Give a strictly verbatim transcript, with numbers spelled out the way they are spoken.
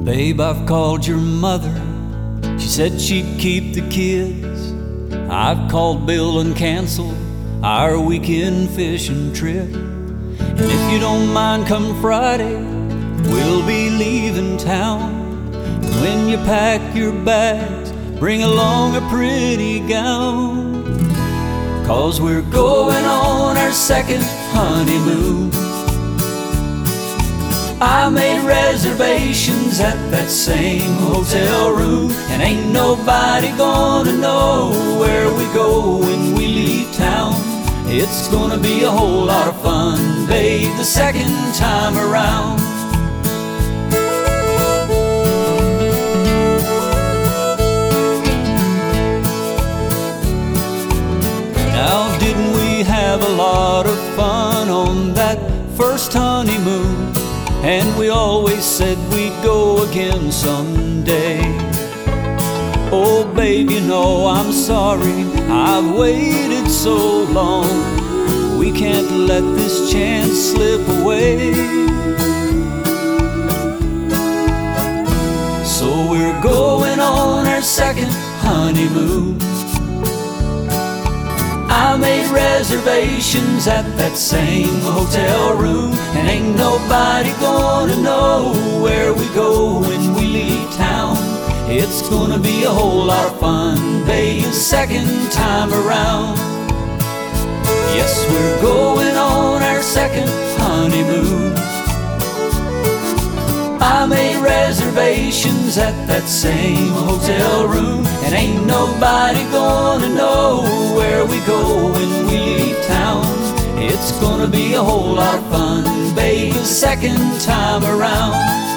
Babe, I've called your mother. She said she'd keep the kids. I've called Bill and canceled our weekend fishing trip. And if you don't mind, come Friday, we'll be leaving town. And when you pack your bags, bring along a pretty gown, 'cause we're going on our second honeymoon. I made reservations at that same hotel room, and ain't nobody gonna know where we go when we leave town. It's gonna be a whole lot of fun, babe, the second time around. Now, didn't we have a lot of fun on that first honeymoon? And we always said we'd go again someday. Oh, babe, you know I'm sorry I've waited so long. We can't let this chance slip away. So we're going on our second honeymoon. I made reservations at that same hotel room, and ain't nobody gonna know where we go when we leave town. It's gonna be a whole lot of fun, babe, the second time around. Yes, we're going on our second honeymoon. I made reservations at that same hotel room, and ain't nobody gonna know where we go when we leave town. It's gonna be a whole lot of fun, babe, the second time around.